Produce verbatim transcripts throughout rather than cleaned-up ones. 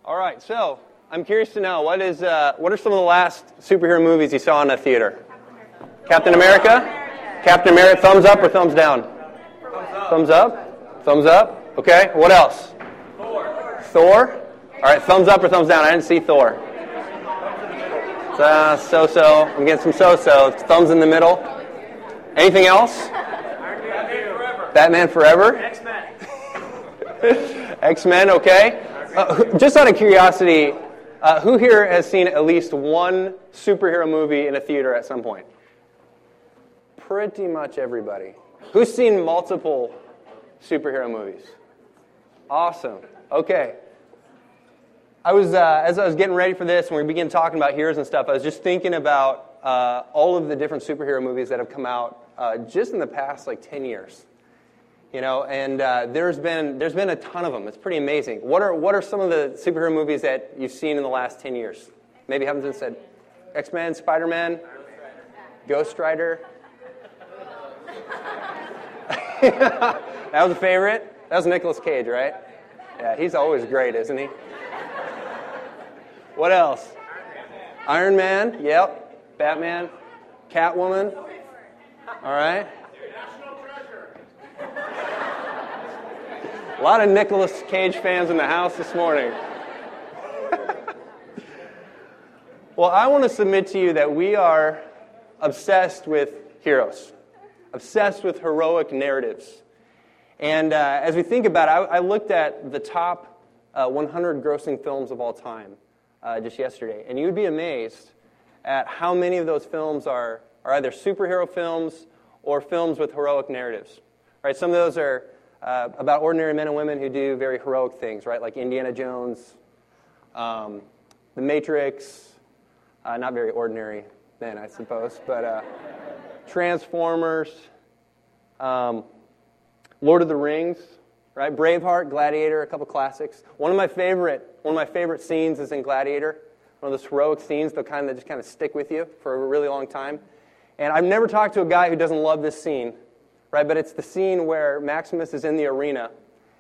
All right, so I'm curious to know, what is uh, what are some of the last superhero movies you saw in a theater? Captain America? Captain America, thumbs up or thumbs down? Thumbs up. Thumbs up? Okay, what else? Thor. Thor? All right, thumbs up or thumbs down? I didn't see Thor. Uh, so-so. I'm getting some so-so. Thumbs in the middle. Anything else? Batman Forever. X-Men. X-Men, okay. Uh, just out of curiosity, uh, who here has seen at least one superhero movie in a theater at some point? Pretty much everybody. Who's seen multiple superhero movies? Awesome. Okay. I was uh, as I was getting ready for this, and we began talking about heroes and stuff, I was just thinking about uh, all of the different superhero movies that have come out uh, just in the past like ten years. You know, and uh, there's been there's been a ton of them. It's pretty amazing. What are what are some of the superhero movies that you've seen in the last ten years? Maybe haven't been said. X-Men, Spider-Man, Ghost Rider. That was a favorite. That was Nicolas Cage, right? Yeah, he's always great, isn't he? What else? Iron Man. Yep. Batman. Catwoman. All right. A lot of Nicolas Cage fans in the house this morning. Well, I want to submit to you that we are obsessed with heroes, obsessed with heroic narratives. And uh, as we think about it, I, I looked at the top uh, one hundred grossing films of all time uh, just yesterday, and you'd be amazed at how many of those films are, are either superhero films or films with heroic narratives. Right? Some of those are Uh, about ordinary men and women who do very heroic things, right? Like Indiana Jones, um, The Matrix, uh, not very ordinary men, I suppose, but uh, Transformers, um, Lord of the Rings, right? Braveheart, Gladiator, a couple classics. One of my favorite, one of my favorite scenes is in Gladiator. One of those heroic scenes that kind of just kind of stick with you for a really long time. And I've never talked to a guy who doesn't love this scene. Right, but it's the scene where Maximus is in the arena,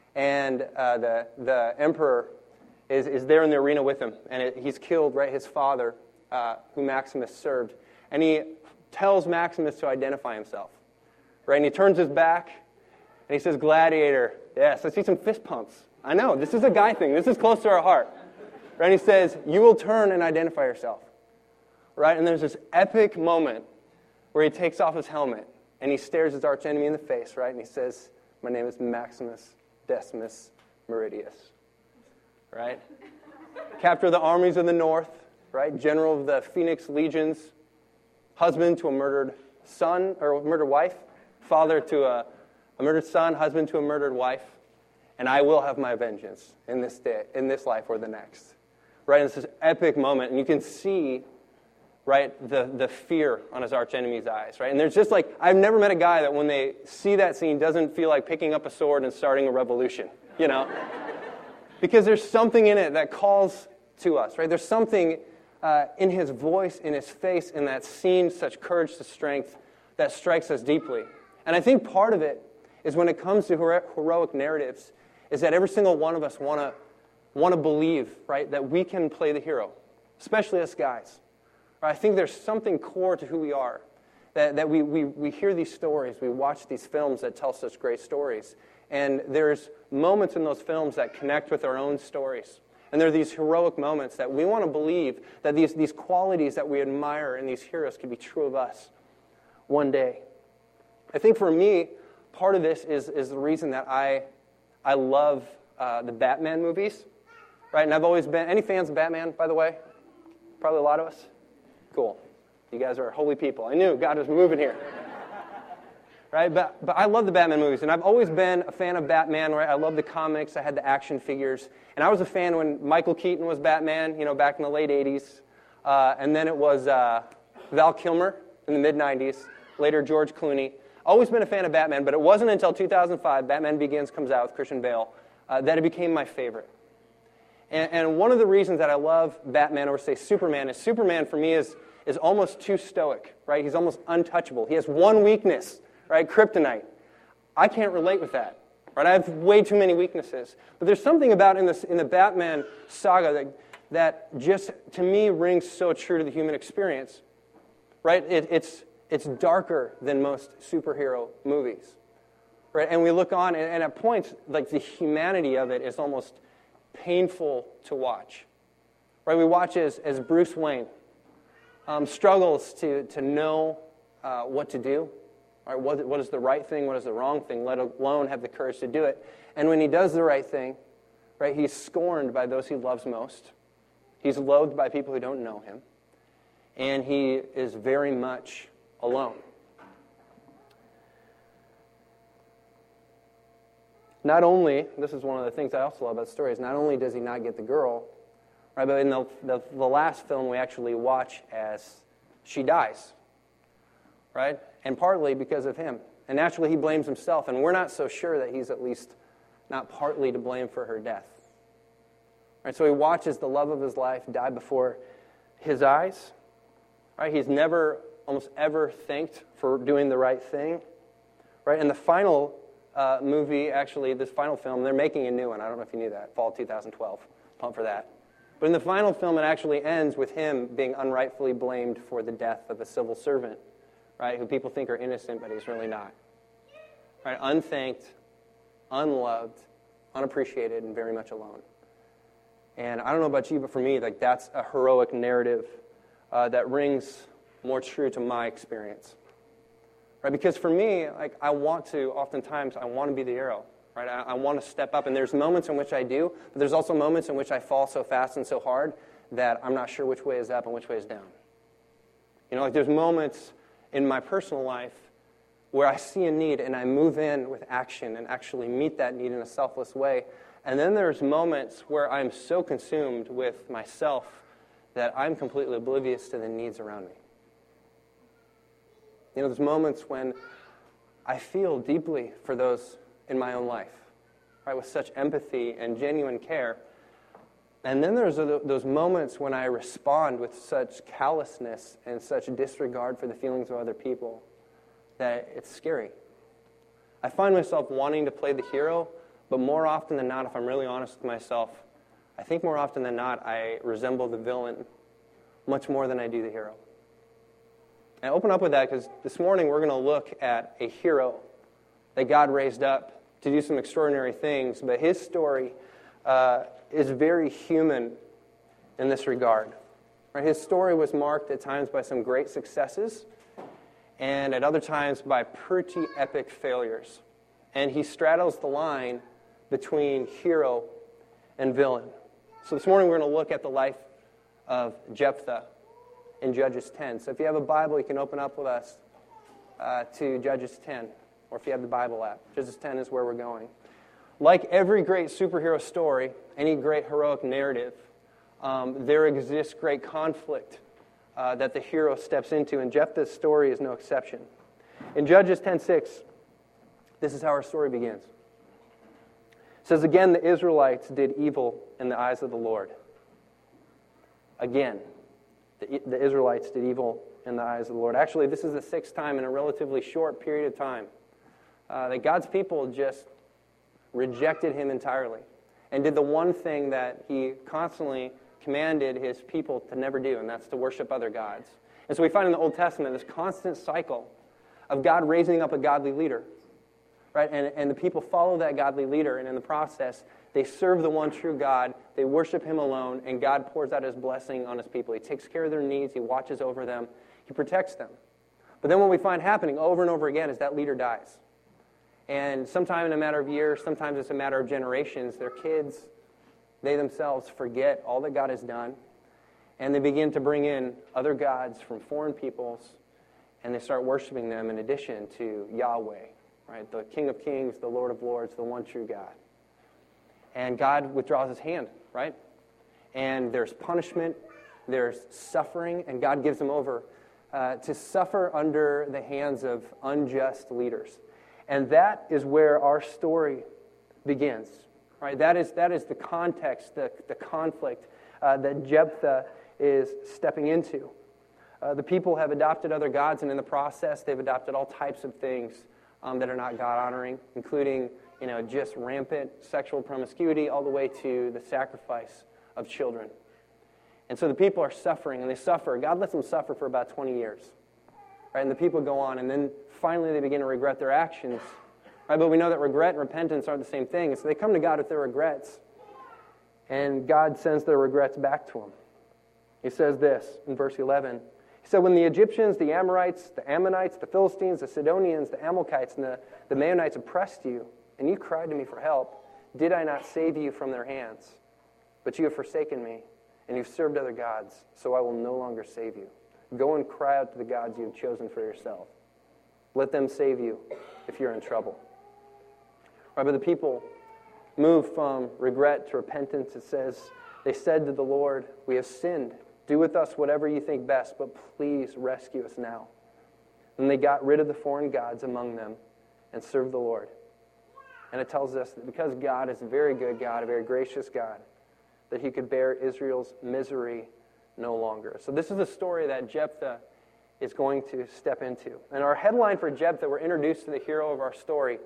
and uh, the the emperor is, is there in the arena with him, and it, he's killed, right, his father, uh, who Maximus served, and he tells Maximus to identify himself, right, and he turns his back, and he says, "Gladiator." Yes, I see some fist pumps. I know, this is a guy thing. This is close to our heart, right? And he says, "You will turn and identify yourself," right? And there's this epic moment where he takes off his helmet. And he stares his archenemy in the face, right? And he says, "My name is Maximus Decimus Meridius," right? Captain of the armies of the north, right? General of the Phoenix legions, husband to a murdered son, or a murdered wife, father to a, a murdered son, husband to a murdered wife, and I will have my vengeance in this day, in this life or the next, right? And it's this epic moment, and you can see, right, the, the fear on his archenemy's eyes, right? And there's just like, I've never met a guy that when they see that scene doesn't feel like picking up a sword and starting a revolution, you know? Because there's something in it that calls to us, right? There's something uh, in his voice, in his face, in that scene, such courage to strength that strikes us deeply. And I think part of it is when it comes to hero- heroic narratives, is that every single one of us want to want to believe, right, that we can play the hero, especially us guys. I think there's something core to who we are, that, that we, we, we hear these stories, we watch these films that tell such great stories, and there's moments in those films that connect with our own stories. And there are these heroic moments that we want to believe that these, these qualities that we admire in these heroes could be true of us one day. I think for me, part of this is, is the reason that I, I love uh, the Batman movies, right? And I've always been, any fans of Batman, by the way? Probably a lot of us. Cool. You guys are holy people. I knew God was moving here. Right? But but I love the Batman movies, and I've always been a fan of Batman, right? I love the comics. I had the action figures. And I was a fan when Michael Keaton was Batman, you know, back in the late eighties. Uh, and then it was uh, Val Kilmer in the mid nineties. Later, George Clooney. Always been a fan of Batman, but it wasn't until two thousand five, Batman Begins comes out with Christian Bale, uh, that it became my favorite. And, and one of the reasons that I love Batman, or say Superman, is Superman for me is is almost too stoic, right? He's almost untouchable. He has one weakness, right? Kryptonite. I can't relate with that. Right? I have way too many weaknesses. But there's something about in, this, in the Batman saga that, that just, to me, rings so true to the human experience. Right? It, it's, it's darker than most superhero movies. Right? And we look on, and, and at points, like the humanity of it is almost painful to watch. Right? We watch as, as Bruce Wayne um, struggles to, to know uh, what to do. Right, what, what is the right thing, what is the wrong thing, let alone have the courage to do it. And when he does the right thing, right, he's scorned by those he loves most. He's loathed by people who don't know him. And he is very much alone. Not only, this is one of the things I also love about the story, is not only does he not get the girl, right, but in the, the, the last film we actually watch as she dies. Right? And partly because of him. And naturally he blames himself, and we're not so sure that he's at least not partly to blame for her death. Right? So he watches the love of his life die before his eyes. Right? He's never, almost ever thanked for doing the right thing. Right? And the final uh, movie, actually, this final film, they're making a new one. I don't know if you knew that. Fall two thousand twelve. Pump for that. But in the final film, it actually ends with him being unrightfully blamed for the death of a civil servant. Right, who people think are innocent, but he's really not. Right, unthanked, unloved, unappreciated, and very much alone. And I don't know about you, but for me, like that's a heroic narrative uh, that rings more true to my experience. Right, because for me, like I want to, oftentimes, I want to be the hero. Right, I, I want to step up, and there's moments in which I do, but there's also moments in which I fall so fast and so hard that I'm not sure which way is up and which way is down. You know, like there's moments in my personal life where I see a need and I move in with action and actually meet that need in a selfless way. And then there's moments where I'm so consumed with myself that I'm completely oblivious to the needs around me. You know, there's moments when I feel deeply for those in my own life, right, with such empathy and genuine care. And then there's those moments when I respond with such callousness and such disregard for the feelings of other people that it's scary. I find myself wanting to play the hero, but more often than not, if I'm really honest with myself, I think more often than not, I resemble the villain much more than I do the hero. And I open up with that because this morning we're going to look at a hero that God raised up to do some extraordinary things, but his story uh, is very human in this regard. Right? His story was marked at times by some great successes and at other times by pretty epic failures. And he straddles the line between hero and villain. So this morning we're going to look at the life of Jephthah in Judges ten. So if you have a Bible, you can open up with us uh, to Judges ten. Or if you have the Bible app, Judges ten is where we're going. Like every great superhero story, any great heroic narrative, um, there exists great conflict uh, that the hero steps into, and Jephthah's story is no exception. In Judges ten six, this is how our story begins. It says, "Again, the Israelites did evil in the eyes of the Lord." Again, the, the Israelites did evil in the eyes of the Lord. Actually, this is the sixth time in a relatively short period of time uh, that God's people just rejected him entirely and did the one thing that he constantly commanded his people to never do, and that's to worship other gods. And so we find in the Old Testament this constant cycle of God raising up a godly leader, right? And, and the people follow that godly leader, and in the process, they serve the one true God, they worship him alone, and God pours out his blessing on his people. He takes care of their needs, he watches over them, he protects them. But then what we find happening over and over again is that leader dies. And sometime in a matter of years, sometimes it's a matter of generations, their kids, they themselves forget all that God has done, and they begin to bring in other gods from foreign peoples, and they start worshiping them in addition to Yahweh, right? The King of Kings, the Lord of Lords, the one true God. And God withdraws his hand, right? And there's punishment, there's suffering, and God gives them over uh, to suffer under the hands of unjust leaders. And that is where our story begins, right? That is that is the context, the, the conflict uh, that Jephthah is stepping into. Uh, the people have adopted other gods, and in the process, they've adopted all types of things um, that are not God-honoring, including you know, just rampant sexual promiscuity all the way to the sacrifice of children. And so the people are suffering, and they suffer. God lets them suffer for about twenty years. Right? And the people go on, and then finally they begin to regret their actions. Right? But we know that regret and repentance aren't the same thing. And so they come to God with their regrets, and God sends their regrets back to them. He says this in verse eleven. He said, when the Egyptians, the Amorites, the Ammonites, the Philistines, the Sidonians, the Amalekites, and the, the Maonites oppressed you, and you cried to me for help, did I not save you from their hands? But you have forsaken me, and you've served other gods, so I will no longer save you. Go and cry out to the gods you have chosen for yourself. Let them save you if you're in trouble. Right, but the people move from regret to repentance. It says, they said to the Lord, we have sinned. Do with us whatever you think best, but please rescue us now. And they got rid of the foreign gods among them and served the Lord. And it tells us that because God is a very good God, a very gracious God, that he could bear Israel's misery no longer. So this is the story that Jephthah is going to step into. And our headline for Jephthah, we're introduced to the hero of our story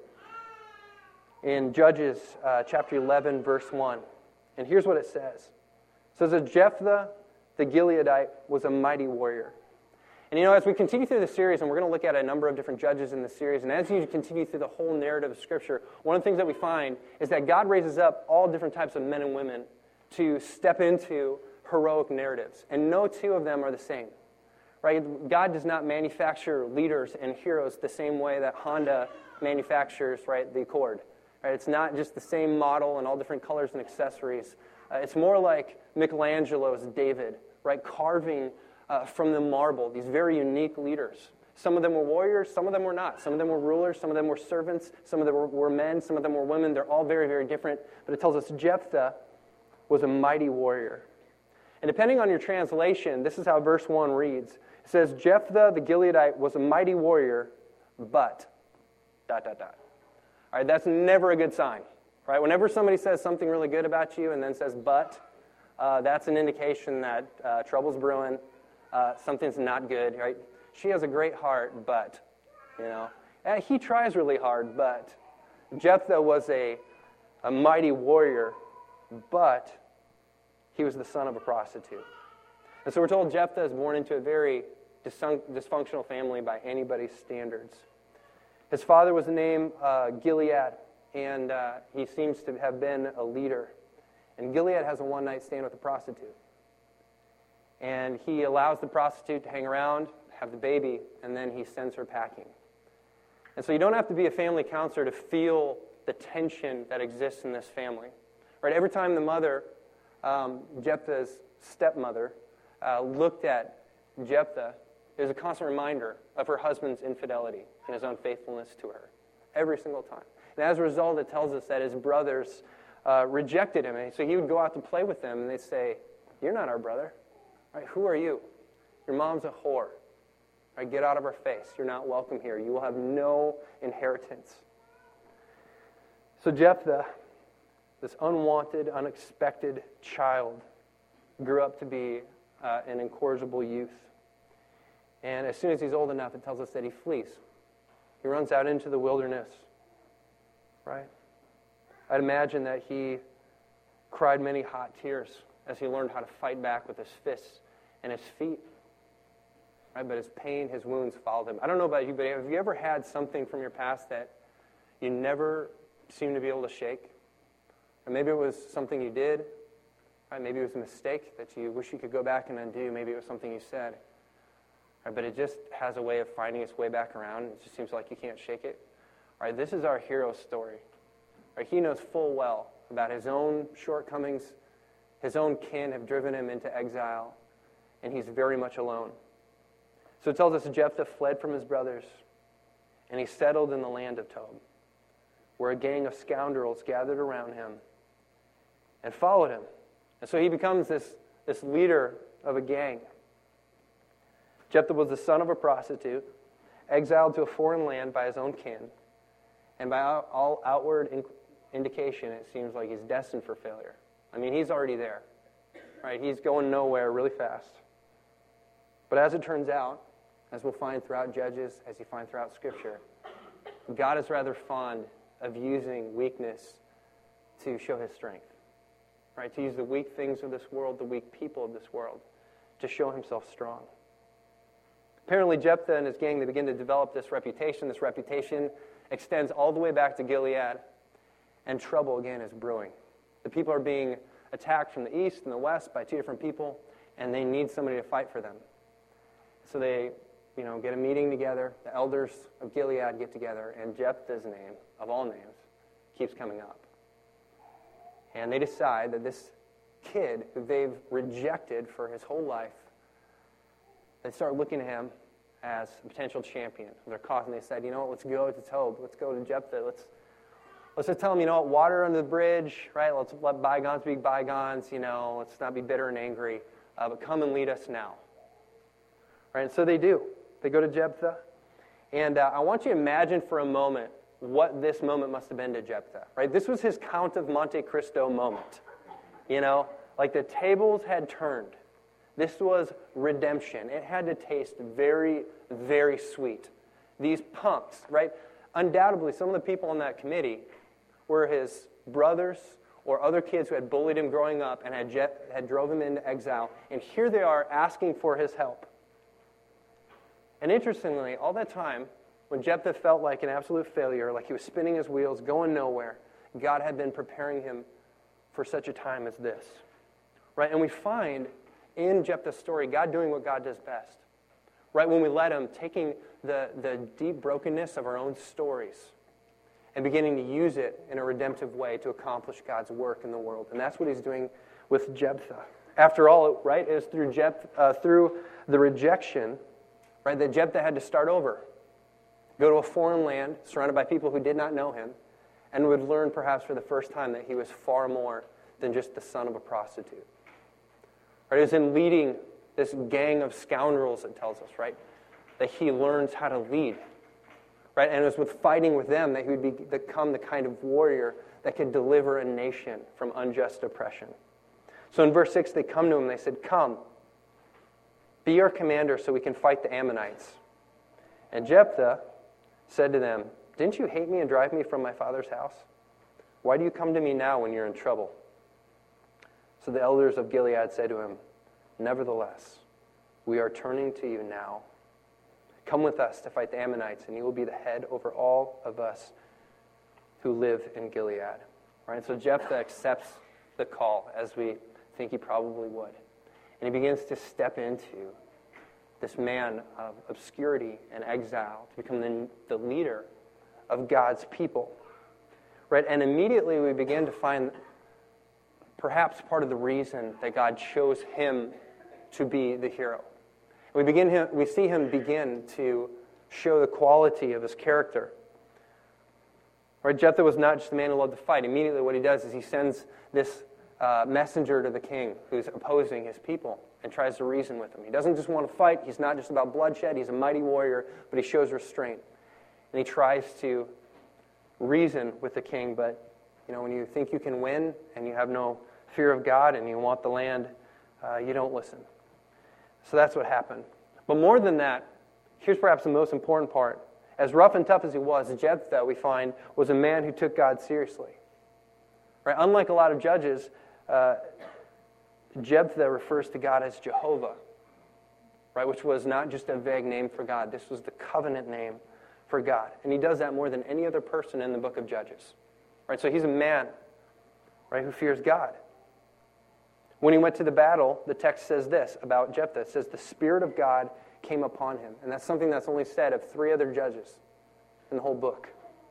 in Judges uh, chapter eleven, verse one. And here's what it says. It says that Jephthah the Gileadite was a mighty warrior. And you know, as we continue through the series, and we're going to look at a number of different judges in the series, and as you continue through the whole narrative of Scripture, one of the things that we find is that God raises up all different types of men and women to step into heroic narratives. And no two of them are the same. Right? God does not manufacture leaders and heroes the same way that Honda manufactures, right, the Accord. Right? It's not just the same model and all different colors and accessories. Uh, it's more like Michelangelo's David, right, carving uh, from the marble these very unique leaders. Some of them were warriors, some of them were not. Some of them were rulers, some of them were servants, some of them were, were men, some of them were women. They're all very, very different. But it tells us Jephthah was a mighty warrior. And depending on your translation, this is how verse one reads. It says, Jephthah the Gileadite was a mighty warrior, but, dot, dot, dot. All right, that's never a good sign. Right? Whenever somebody says something really good about you and then says, but, uh, that's an indication that uh, trouble's brewing, uh, something's not good, right? She has a great heart, but, you know. And he tries really hard, but. Jephthah was a, a mighty warrior, but he was the son of a prostitute. And so we're told Jephthah is born into a very dysfunctional family by anybody's standards. His father was named uh, Gilead, and uh, he seems to have been a leader. And Gilead has a one-night stand with a prostitute. And he allows the prostitute to hang around, have the baby, and then he sends her packing. And so you don't have to be a family counselor to feel the tension that exists in this family. Right? Every time the mother, um, Jephthah's stepmother, uh, looked at Jephthah, there's a constant reminder of her husband's infidelity and his unfaithfulness to her. Every single time. And as a result, it tells us that his brothers uh, rejected him. And so he would go out to play with them, and they'd say, you're not our brother. Right? Who are you? Your mom's a whore. Right? Get out of our face. You're not welcome here. You will have no inheritance. So Jephthah, this unwanted, unexpected child, grew up to be uh, an incorrigible youth. And as soon as he's old enough, it tells us that he flees. He runs out into the wilderness. Right? I'd imagine that he cried many hot tears as he learned how to fight back with his fists and his feet. Right? But his pain, his wounds followed him. I don't know about you, but have you ever had something from your past that you never seemed to be able to shake? Or maybe it was something you did. Right? Maybe it was a mistake that you wish you could go back and undo. Maybe it was something you said. Right? But it just has a way of finding its way back around. It just seems like you can't shake it. All right, this is our hero's story. Right, he knows full well about his own shortcomings. His own kin have driven him into exile, and he's very much alone. So it tells us Jephthah fled from his brothers, and he settled in the land of Tob, where a gang of scoundrels gathered around him and followed him. And so he becomes this, this leader of a gang. Jephthah was the son of a prostitute, exiled to a foreign land by his own kin. And by all outward in- indication, it seems like he's destined for failure. I mean, he's already there. Right? He's going nowhere really fast. But as it turns out, as we'll find throughout Judges, as you find throughout Scripture, God is rather fond of using weakness to show his strength. Right? To use the weak things of this world, the weak people of this world, to show himself strong. Apparently, Jephthah and his gang, they begin to develop this reputation. This reputation extends all the way back to Gilead, and trouble again is brewing. The people are being attacked from the east and the west by two different people, and they need somebody to fight for them. So they, you know, get a meeting together. The elders of Gilead get together, and Jephthah's name, of all names, keeps coming up. And they decide that this kid who they've rejected for his whole life, they start looking at him as a potential champion of their cause. And they said, you know what, let's go to Tob. Let's go to Jephthah. Let's let's just tell him, you know what, water under the bridge, right? Let's let bygones be bygones, you know. Let's not be bitter and angry. Uh, but come and lead us now. Right? And so they do. They go to Jephthah. And uh, I want you to imagine for a moment what this moment must have been to Jephthah. Right? This was his Count of Monte Cristo moment. You know, like the tables had turned. This was redemption. It had to taste very, very sweet. These punks, right? Undoubtedly, some of the people on that committee were his brothers or other kids who had bullied him growing up and had, je- had drove him into exile. And here they are asking for his help. And interestingly, all that time, when Jephthah felt like an absolute failure, like he was spinning his wheels, going nowhere, God had been preparing him for such a time as this. Right? And we find in Jephthah's story, God doing what God does best. Right? When we let him, taking the, the deep brokenness of our own stories and beginning to use it in a redemptive way to accomplish God's work in the world. And that's what he's doing with Jephthah. After all, right, it was through, Jeph, uh, through the rejection, right, that Jephthah had to start over. Go to a foreign land, surrounded by people who did not know him, and would learn perhaps for the first time that he was far more than just the son of a prostitute. Right? It was in leading this gang of scoundrels, it tells us, right, that he learns how to lead. Right? And it was with fighting with them that he would be, become the kind of warrior that could deliver a nation from unjust oppression. So in verse six, they come to him and they said, "Come, be our commander so we can fight the Ammonites." And Jephthah said to them, "Didn't you hate me and drive me from my father's house? Why do you come to me now when you're in trouble?" So the elders of Gilead said to him, "Nevertheless, we are turning to you now. Come with us to fight the Ammonites, and you will be the head over all of us who live in Gilead." Right? So Jephthah accepts the call, as we think he probably would. And he begins to step into this man of obscurity and exile to become the, the leader of God's people. Right? And immediately we begin to find perhaps part of the reason that God chose him to be the hero. We begin him, we see him begin to show the quality of his character. Right? Jephthah was not just a man who loved to fight. Immediately what he does is he sends this uh, messenger to the king who's opposing his people and tries to reason with him. He doesn't just want to fight. He's not just about bloodshed. He's a mighty warrior, but he shows restraint. And he tries to reason with the king, but you know, when you think you can win and you have no fear of God and you want the land, uh, you don't listen. So that's what happened. But more than that, here's perhaps the most important part. As rough and tough as he was, Jephthah, we find, was a man who took God seriously. Right? Unlike a lot of judges, uh, Jephthah refers to God as Jehovah, right? Which was not just a vague name for God. This was the covenant name for God. And he does that more than any other person in the book of Judges. Right? So he's a man, right, who fears God. When he went to the battle, the text says this about Jephthah. It says, "The Spirit of God came upon him." And that's something that's only said of three other judges in the whole book.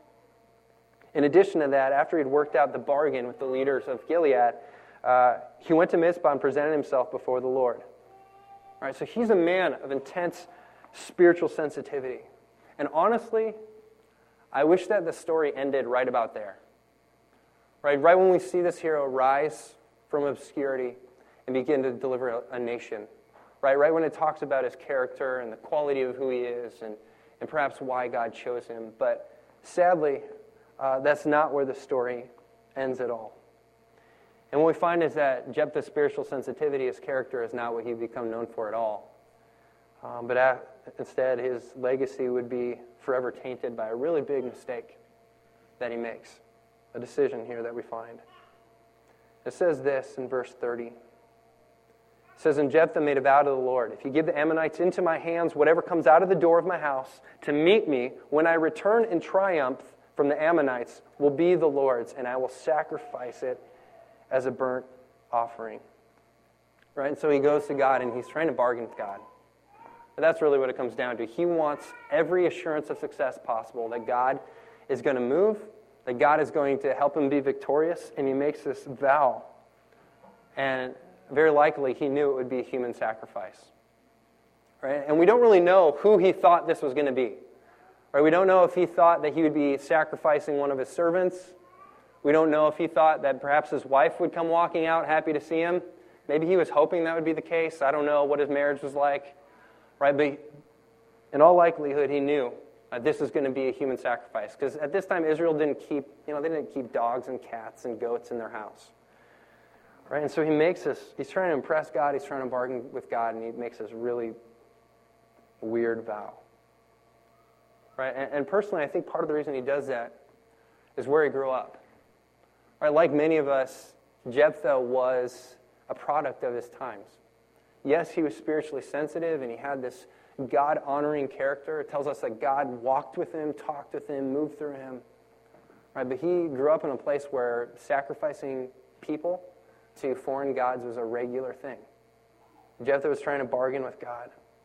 In addition to that, after he'd worked out the bargain with the leaders of Gilead, uh, he went to Mizpah and presented himself before the Lord. All right, so he's a man of intense spiritual sensitivity. And honestly, I wish that the story ended right about there. Right, right when we see this hero rise from obscurity and begin to deliver a, a nation. Right, right when it talks about his character and the quality of who he is and, and perhaps why God chose him. But sadly, uh, that's not where the story ends at all. And what we find is that Jephthah's spiritual sensitivity, his character, is not what he'd become known for at all. Um, but at, instead, his legacy would be forever tainted by a really big mistake. that he makes, a decision here that we find. It says this in verse thirty. It says, and Jephthah made a vow to the Lord, if you give the Ammonites into my hands, whatever comes out of the door of my house to meet me, when I return in triumph from the Ammonites, will be the Lord's, and I will sacrifice it as a burnt offering. Right? And so he goes to God, and he's trying to bargain with God. But that's really what it comes down to. He wants every assurance of success possible, that God is going to move, that God is going to help him be victorious, and he makes this vow. And very likely, he knew it would be a human sacrifice. Right? And we don't really know who he thought this was going to be. Right? We don't know if he thought that he would be sacrificing one of his servants. We don't know if he thought that perhaps his wife would come walking out happy to see him. Maybe he was hoping that would be the case. I don't know what his marriage was like. Right? But in all likelihood, he knew that this is going to be a human sacrifice. Because at this time, Israel didn't keep, you know, they didn't keep dogs and cats and goats in their house. Right? And so he makes this, he's trying to impress God, he's trying to bargain with God, and he makes this really weird vow. Right? And, and personally, I think part of the reason he does that is where he grew up. Right? Like many of us, Jephthah was a product of his times. Yes, he was spiritually sensitive, and he had this God-honoring character. It tells us that God walked with him, talked with him, moved through him. Right? But he grew up in a place where sacrificing people to foreign gods was a regular thing. Jephthah was trying to bargain with God.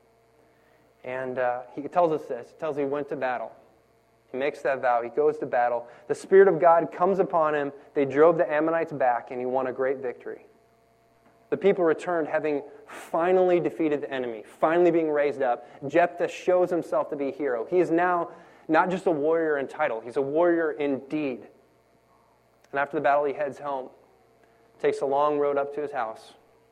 And uh, he tells us this. He tells us he went to battle. He makes that vow. He goes to battle. The Spirit of God comes upon him. They drove the Ammonites back, and he won a great victory. The people returned having finally defeated the enemy, finally being raised up. Jephthah shows himself to be a hero. He is now not just a warrior in title. He's a warrior in deed. And after the battle, he heads home. Takes a long road up to his house.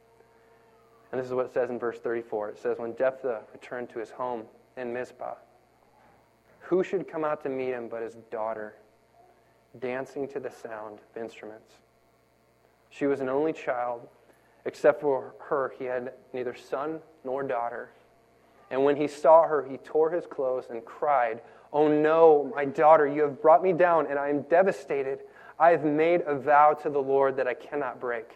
And this is what it says in verse thirty-four. It says, when Jephthah returned to his home in Mizpah, who should come out to meet him but his daughter, dancing to the sound of instruments? She was an only child. Except for her, he had neither son nor daughter. And when he saw her, he tore his clothes and cried, "Oh no, my daughter, you have brought me down, and I am devastated. I have made a vow to the Lord that I cannot break."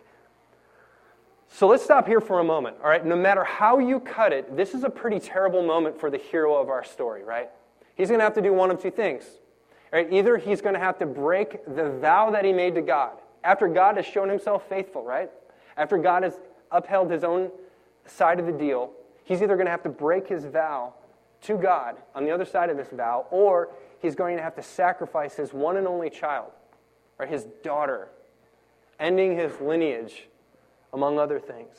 So let's stop here for a moment, all right? No matter how you cut it, this is a pretty terrible moment for the hero of our story, right? He's going to have to do one of two things. Right? Either he's going to have to break the vow that he made to God, after God has shown himself faithful, right? After God has upheld his own side of the deal, he's either going to have to break his vow to God on the other side of this vow, or he's going to have to sacrifice his one and only child, right, his daughter, ending his lineage, among other things.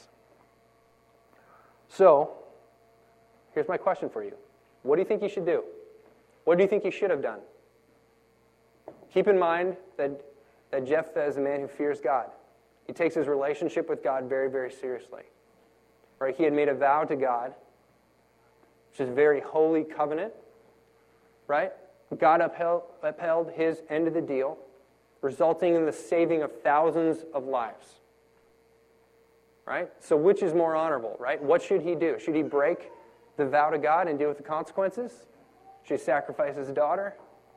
So, here's my question for you. What do you think you should do? What do you think you should have done? Keep in mind that, that Jephthah is a man who fears God. He takes his relationship with God very, very seriously. Right? He had made a vow to God, which is a very holy covenant. Right? God upheld, upheld his end of the deal, resulting in the saving of thousands of lives. Right? So which is more honorable, right? What should he do? Should he break the vow to God and deal with the consequences? Should he sacrifice his daughter?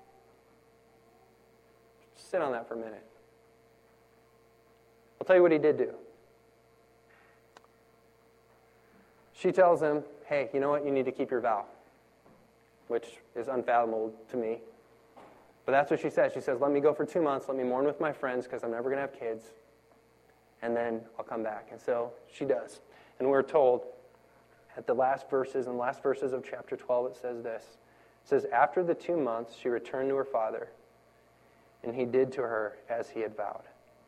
Sit on that for a minute. I'll tell you what he did do. She tells him, hey, you know what? You need to keep your vow, which is unfathomable to me. But that's what she says. She says, let me go for two months. Let me mourn with my friends because I'm never going to have kids. And then I'll come back. And so she does. And we're told at the last verses, in the last verses of chapter twelve, it says this. It says, after the two months, she returned to her father, and he did to her as he had vowed.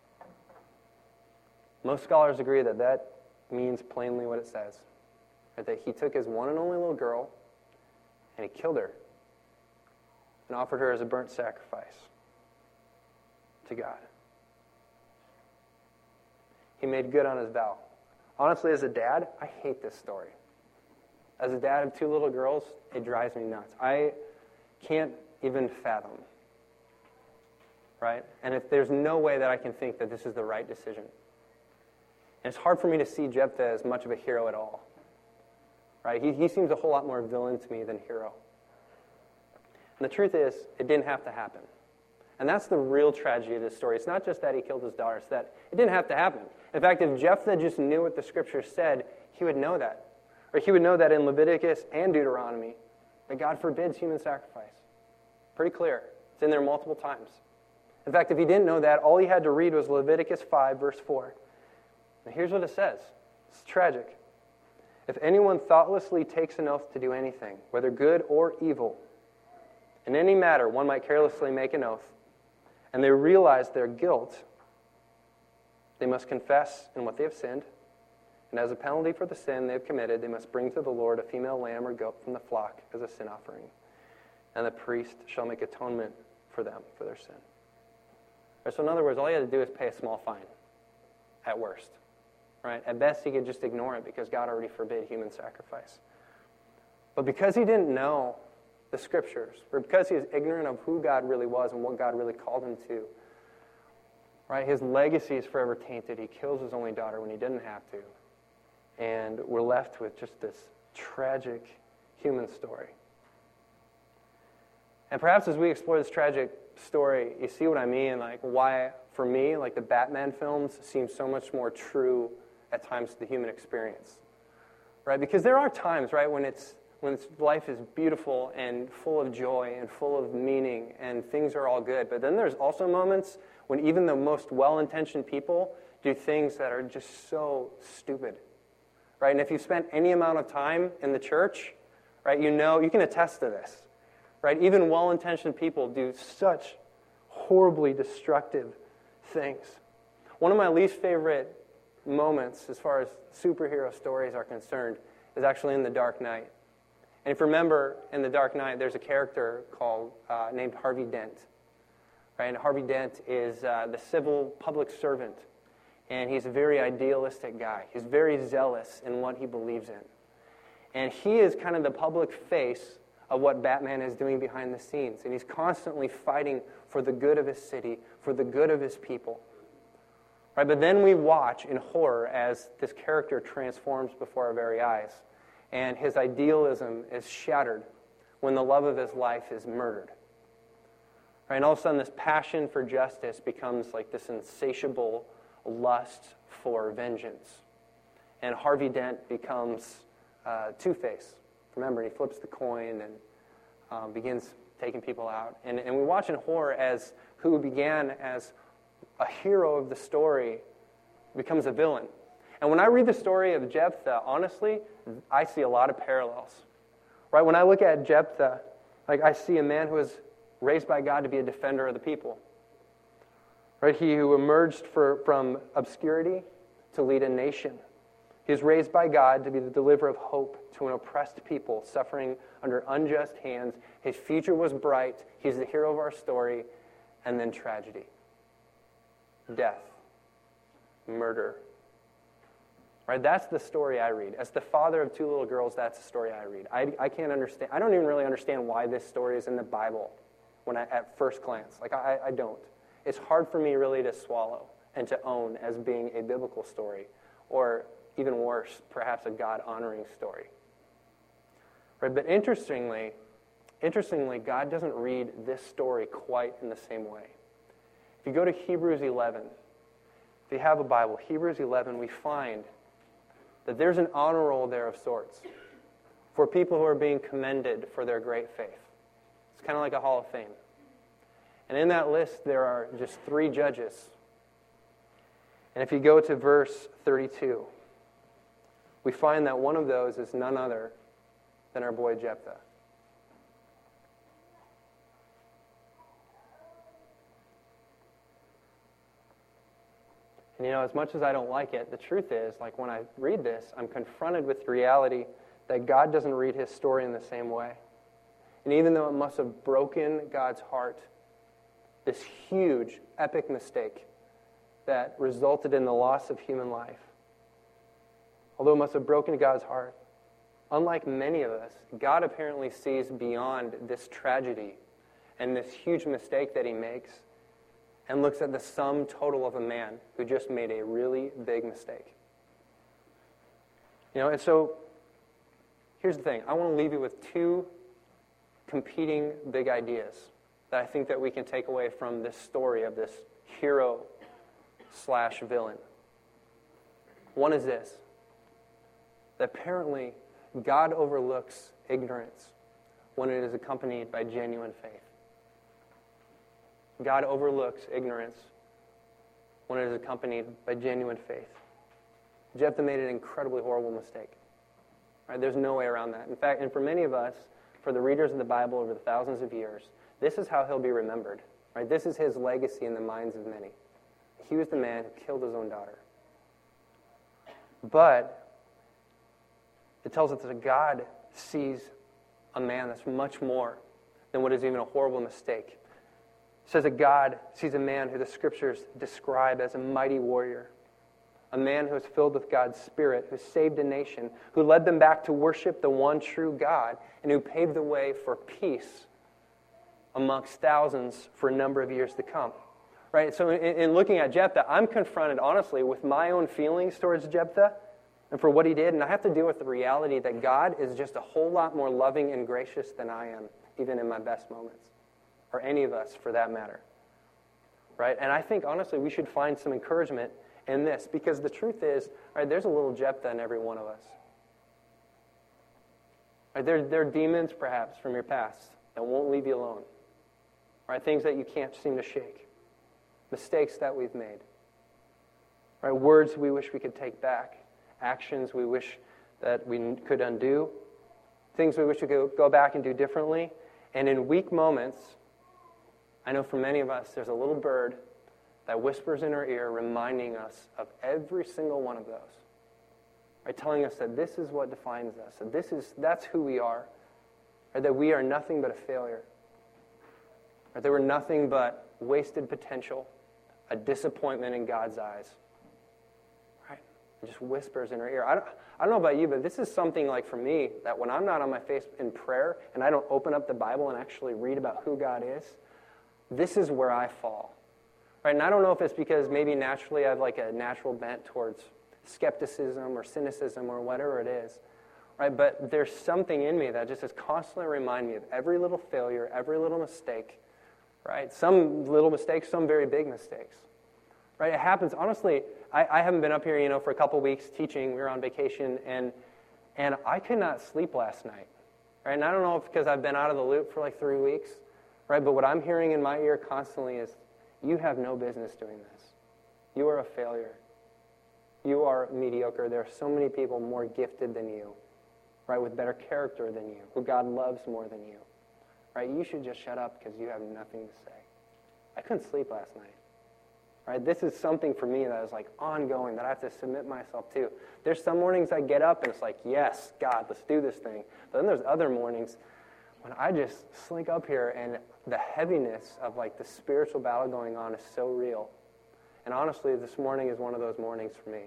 Most scholars agree that that means plainly what it says. That he took his one and only little girl, and he killed her, and offered her as a burnt sacrifice to God. He made good on his vow. Honestly, as a dad, I hate this story. As a dad of two little girls, it drives me nuts. I can't even fathom. Right? And if there's no way that I can think that this is the right decision. And it's hard for me to see Jephthah as much of a hero at all. Right? He, he seems a whole lot more villain to me than hero. And the truth is, it didn't have to happen. And that's the real tragedy of this story. It's not just that he killed his daughter, it's that it didn't have to happen. In fact, if Jephthah just knew what the scripture said, he would know that. Or he would know that in Leviticus and Deuteronomy, that God forbids human sacrifice. Pretty clear. It's in there multiple times. In fact, if he didn't know that, all he had to read was Leviticus five, verse four. And here's what it says. It's tragic. If anyone thoughtlessly takes an oath to do anything, whether good or evil, in any matter one might carelessly make an oath, and they realize their guilt, they must confess in what they have sinned, and as a penalty for the sin they have committed, they must bring to the Lord a female lamb or goat from the flock as a sin offering, and the priest shall make atonement for them for their sin. So in other words, all he had to do is pay a small fine, at worst. Right? At best, he could just ignore it because God already forbid human sacrifice. But because he didn't know the scriptures, or because he was ignorant of who God really was and what God really called him to, right? His legacy is forever tainted. He kills his only daughter when he didn't have to. And we're left with just this tragic human story. And perhaps as we explore this tragic story, you see what I mean, like why, for me, like the Batman films seem so much more true at times to the human experience, right? Because there are times, right, when it's when it's, life is beautiful and full of joy and full of meaning and things are all good. But then there's also moments when even the most well-intentioned people do things that are just so stupid, right? And if you've spent any amount of time in the church, right, you know, you can attest to this, right? Even well-intentioned people do such horribly destructive things. One of my least favorite moments as far as superhero stories are concerned is actually in The Dark Knight. And if you remember, in The Dark Knight, there's a character called uh, named Harvey Dent. Right? And Harvey Dent is uh, the civil public servant, and he's a very idealistic guy. He's very zealous in what he believes in. And he is kind of the public face of what Batman is doing behind the scenes. And he's constantly fighting for the good of his city, for the good of his people. Right? But then we watch in horror as this character transforms before our very eyes, and his idealism is shattered when the love of his life is murdered. Right? And all of a sudden this passion for justice becomes like this insatiable lust for vengeance. And Harvey Dent becomes uh, Two-Face. Remember, he flips the coin and um, begins taking people out. And, and we watch in horror as who began as a hero of the story becomes a villain. And when I read the story of Jephthah, honestly, I see a lot of parallels. Right? When I look at Jephthah, like I see a man who was raised by God to be a defender of the people. Right? He who emerged for, from obscurity to lead a nation. He was raised by God to be the deliverer of hope to an oppressed people suffering under unjust hands. His future was bright. He's the hero of our story. And then tragedy. Death. Murder. Right? That's the story I read. As the father of two little girls, that's the story I read. I, I can't understand. I don't even really understand why this story is in the Bible when I, at first glance. Like, I, I don't. It's hard for me really to swallow and to own as being a biblical story, or even worse, perhaps a God-honoring story. Right? But interestingly, interestingly, God doesn't read this story quite in the same way. If you go to Hebrews eleven, if you have a Bible, Hebrews eleven, we find that there's an honor roll there of sorts for people who are being commended for their great faith. It's kind of like a Hall of Fame. And in that list, there are just three judges. And if you go to verse thirty-two, we find that one of those is none other than our boy Jephthah. And you know, as much as I don't like it, the truth is, like when I read this, I'm confronted with the reality that God doesn't read his story in the same way. And even though it must have broken God's heart, this huge, epic mistake that resulted in the loss of human life, although it must have broken God's heart, unlike many of us, God apparently sees beyond this tragedy and this huge mistake that he makes and looks at the sum total of a man who just made a really big mistake. You know, and so here's the thing. I want to leave you with two competing big ideas that I think that we can take away from this story of this hero slash villain. One is this, that apparently God overlooks ignorance when it is accompanied by genuine faith. God overlooks ignorance when it is accompanied by genuine faith. Jephthah made an incredibly horrible mistake. Right? There's no way around that. In fact, and for many of us, for the readers of the Bible over the thousands of years, this is how he'll be remembered. Right? This is his legacy in the minds of many. He was the man who killed his own daughter. But it tells us that God sees a man that's much more than what is even a horrible mistake. It says that God sees a man who the Scriptures describe as a mighty warrior, a man who is filled with God's Spirit, who saved a nation, who led them back to worship the one true God, and who paved the way for peace amongst thousands for a number of years to come. Right? So in, in looking at Jephthah, I'm confronted, honestly, with my own feelings towards Jephthah and for what he did, and I have to deal with the reality that God is just a whole lot more loving and gracious than I am, even in my best moments, or any of us for that matter. Right? And I think, honestly, we should find some encouragement in this, because the truth is, right, there's a little Jephthah in every one of us. Right? There, there are demons, perhaps, from your past that won't leave you alone. Right? Things that you can't seem to shake. Mistakes that we've made. Right? Words we wish we could take back. Actions we wish that we could undo. Things we wish we could go back and do differently. And in weak moments, I know for many of us, there's a little bird that whispers in our ear, reminding us of every single one of those. Right? Telling us that this is what defines us. That this is that's who we are. Right? That we are nothing but a failure. Right? That we're nothing but wasted potential, a disappointment in God's eyes. Right? It just whispers in our ear. I don't, I don't know about you, but this is something like for me, that when I'm not on my face in prayer and I don't open up the Bible and actually read about who God is, this is where I fall. Right? And I don't know if it's because maybe naturally I have like a natural bent towards skepticism or cynicism or whatever it is. Right? But there's something in me that just is constantly remind me of every little failure, every little mistake. Right? Some little mistakes, some very big mistakes. Right? It happens. Honestly, I, I haven't been up here, you know, for a couple weeks teaching. We were on vacation, and and I could not sleep last night. Right? And I don't know if because I've been out of the loop for like three weeks. Right? But what I'm hearing in my ear constantly is, you have no business doing this. You are a failure. You are mediocre. There are so many people more gifted than you, right, with better character than you, who God loves more than you. Right? You should just shut up because you have nothing to say. I couldn't sleep last night. Right? This is something for me that is like ongoing, that I have to submit myself to. There's some mornings I get up and it's like, yes, God, let's do this thing. But then there's other mornings when I just slink up here and the heaviness of like the spiritual battle going on is so real. And honestly, this morning is one of those mornings for me.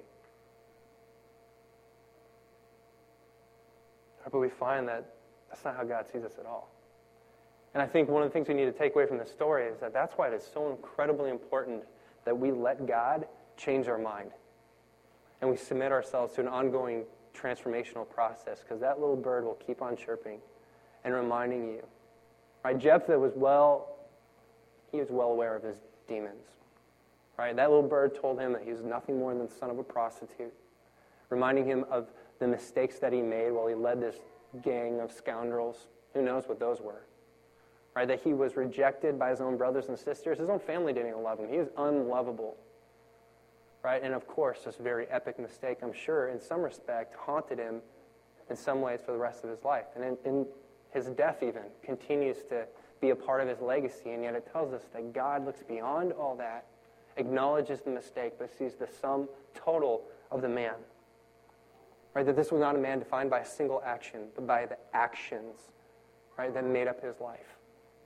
But we find that that's not how God sees us at all. And I think one of the things we need to take away from this story is that that's why it is so incredibly important that we let God change our mind. And we submit ourselves to an ongoing transformational process, because that little bird will keep on chirping and reminding you. Right? Jephthah was well, he was well aware of his demons. Right? That little bird told him that he was nothing more than the son of a prostitute, reminding him of the mistakes that he made while he led this gang of scoundrels. Who knows what those were? Right? That he was rejected by his own brothers and sisters. His own family didn't even love him. He was unlovable. Right? And of course, this very epic mistake, I'm sure, in some respect, haunted him in some ways for the rest of his life. And in, in his death even continues to be a part of his legacy, and yet it tells us that God looks beyond all that, acknowledges the mistake, but sees the sum total of the man. Right? That this was not a man defined by a single action, but by the actions, right, that made up his life.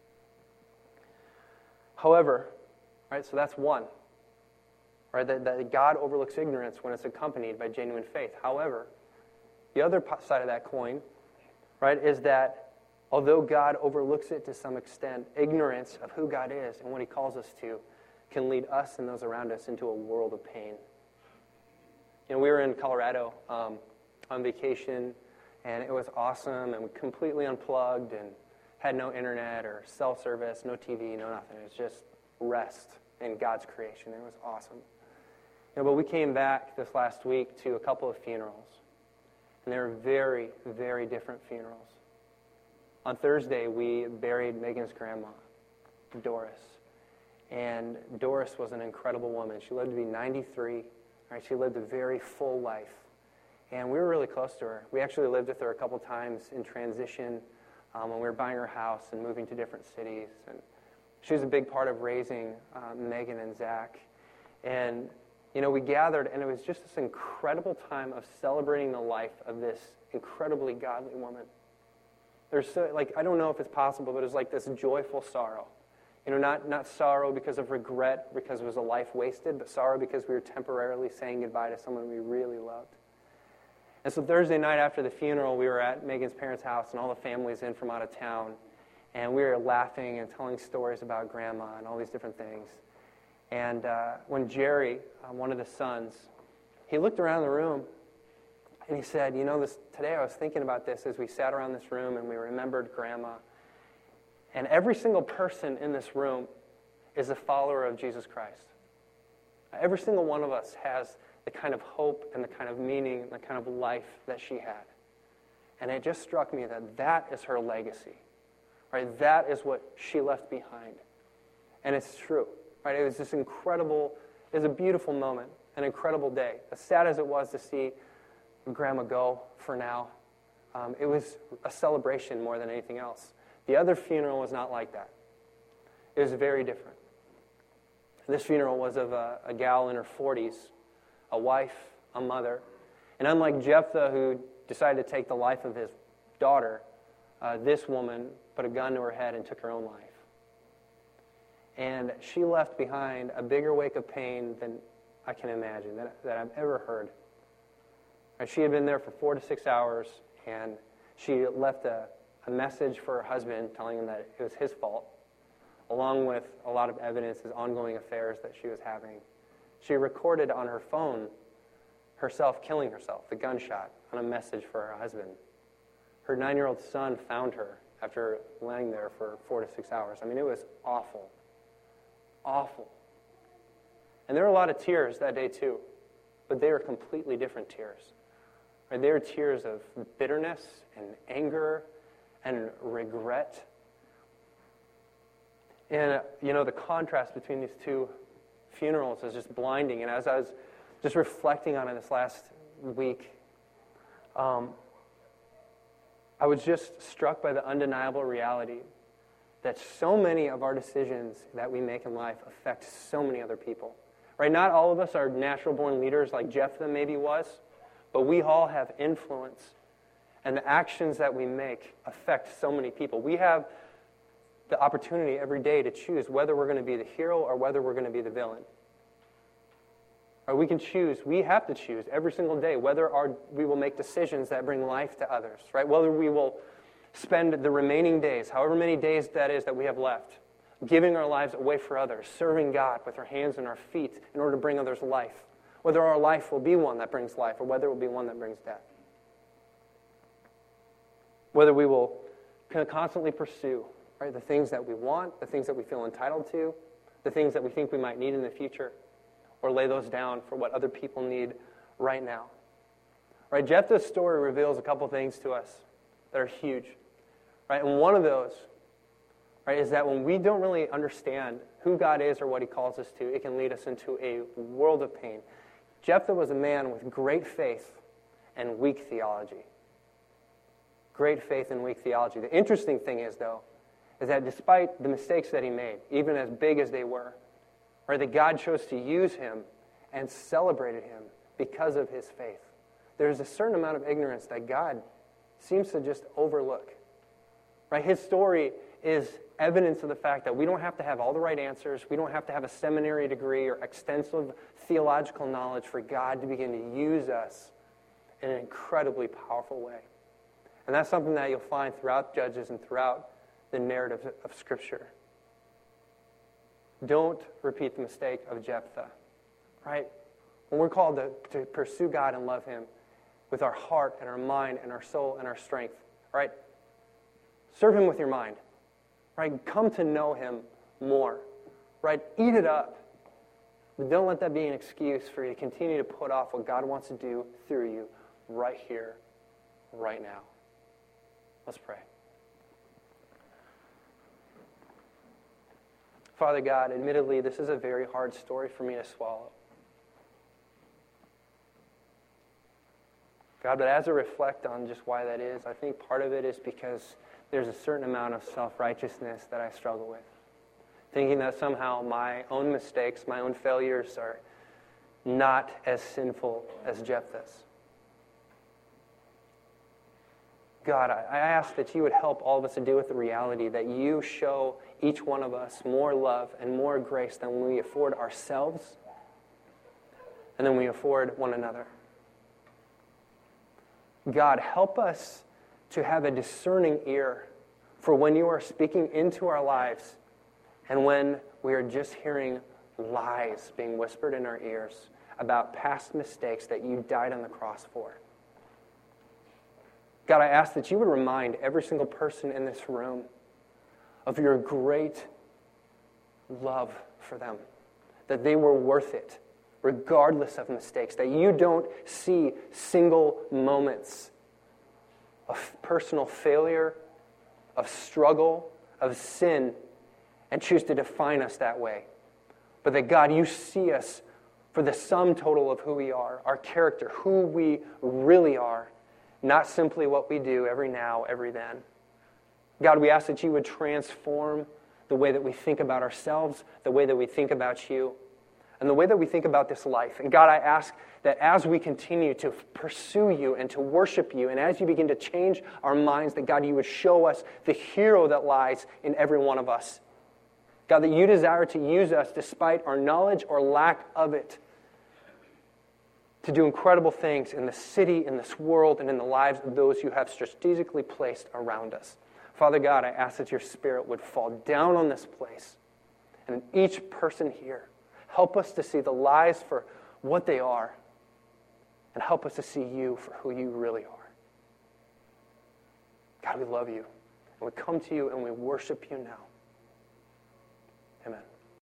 However, right, so that's one. Right? That, that God overlooks ignorance when it's accompanied by genuine faith. However, the other side of that coin, right, is that although God overlooks it to some extent, ignorance of who God is and what he calls us to can lead us and those around us into a world of pain. You know, we were in Colorado um, on vacation, and it was awesome, and we completely unplugged and had no internet or cell service, no T V, no nothing. It was just rest in God's creation. It was awesome. You know, but we came back this last week to a couple of funerals, and they were very, very different funerals. On Thursday, we buried Megan's grandma, Doris. And Doris was an incredible woman. She lived to be ninety-three. Right? She lived a very full life. And we were really close to her. We actually lived with her a couple times in transition um, when we were buying her house and moving to different cities. And she was a big part of raising uh, Megan and Zach. And, you know, we gathered, and it was just this incredible time of celebrating the life of this incredibly godly woman. There's so, like, I don't know if it's possible, but it was like this joyful sorrow. You know, not, not sorrow because of regret, because it was a life wasted, but sorrow because we were temporarily saying goodbye to someone we really loved. And so Thursday night after the funeral, we were at Megan's parents' house, and all the families in from out of town. And we were laughing and telling stories about Grandma and all these different things. And uh, when Jerry, uh, one of the sons, he looked around the room, and he said, you know, this today I was thinking about this as we sat around this room and we remembered Grandma. And every single person in this room is a follower of Jesus Christ. Every single one of us has the kind of hope and the kind of meaning and the kind of life that she had. And it just struck me that that is her legacy. Right? That is what she left behind. And it's true. Right? It was this incredible, it was a beautiful moment, an incredible day. As sad as it was to see Grandma go for now, um, it was a celebration more than anything else. The other funeral was not like that. It was very different. This funeral was of a, a gal in her forties, a wife, a mother. And unlike Jephthah, who decided to take the life of his daughter, uh, this woman put a gun to her head and took her own life. And she left behind a bigger wake of pain than I can imagine, that, that I've ever heard. And she had been there for four to six hours, and she left a a message for her husband telling him that it was his fault, along with a lot of evidence of ongoing affairs that she was having. She recorded on her phone herself killing herself, the gunshot, on a message for her husband. Her nine-year-old son found her after laying there for four to six hours. I mean, it was awful. Awful. And there were a lot of tears that day too, but they were completely different tears. Right? They were tears of bitterness and anger and regret. And, uh, you know, the contrast between these two funerals is just blinding. And as I was just reflecting on it this last week, um, I was just struck by the undeniable reality that so many of our decisions that we make in life affect so many other people. Right? Not all of us are natural-born leaders like Jephthah maybe was, but we all have influence. And the actions that we make affect so many people. We have the opportunity every day to choose whether we're going to be the hero or whether we're going to be the villain. Or we can choose, we have to choose every single day whether our, we will make decisions that bring life to others, right? Whether we will spend the remaining days, however many days that is that we have left, giving our lives away for others, serving God with our hands and our feet in order to bring others life. Whether our life will be one that brings life or whether it will be one that brings death. Whether we will constantly pursue, right, the things that we want, the things that we feel entitled to, the things that we think we might need in the future, or lay those down for what other people need right now. Right? Jephthah's story reveals a couple things to us that are huge. Right? And one of those, right, is that when we don't really understand who God is or what He calls us to, it can lead us into a world of pain. Jephthah was a man with great faith and weak theology. Great faith and weak theology. The interesting thing is, though, is that despite the mistakes that he made, even as big as they were, right, that God chose to use him and celebrated him because of his faith. There's a certain amount of ignorance that God seems to just overlook. Right? His story is evidence of the fact that we don't have to have all the right answers. We don't have to have a seminary degree or extensive theological knowledge for God to begin to use us in an incredibly powerful way. And that's something that you'll find throughout Judges and throughout the narrative of Scripture. Don't repeat the mistake of Jephthah, right? When we're called to, to pursue God and love Him with our heart and our mind and our soul and our strength, right? Serve Him with your mind. right? Come to know him more, right? Eat it up. But don't let that be an excuse for you to continue to put off what God wants to do through you right here, right now. Let's pray. Father God, admittedly, this is a very hard story for me to swallow. God, but as I reflect on just why that is, I think part of it is because there's a certain amount of self-righteousness that I struggle with. Thinking that somehow my own mistakes, my own failures are not as sinful as Jephthah's. God, I ask that you would help all of us to deal with the reality that you show each one of us more love and more grace than we afford ourselves and than we afford one another. God, help us to have a discerning ear for when you are speaking into our lives and when we are just hearing lies being whispered in our ears about past mistakes that you died on the cross for. God, I ask that you would remind every single person in this room of your great love for them, that they were worth it, regardless of mistakes, that you don't see single moments of personal failure, of struggle, of sin, and choose to define us that way. But that, God, you see us for the sum total of who we are, our character, who we really are, not simply what we do every now, every then. God, we ask that you would transform the way that we think about ourselves, the way that we think about you, and the way that we think about this life. And God, I ask that as we continue to pursue you and to worship you, and as you begin to change our minds, that God, you would show us the hero that lies in every one of us. God, that you desire to use us despite our knowledge or lack of it to do incredible things in the city, in this world, and in the lives of those you have strategically placed around us. Father God, I ask that your Spirit would fall down on this place and in each person here. Help us to see the lies for what they are, and help us to see you for who you really are. God, we love you, and we come to you and we worship you now. Amen.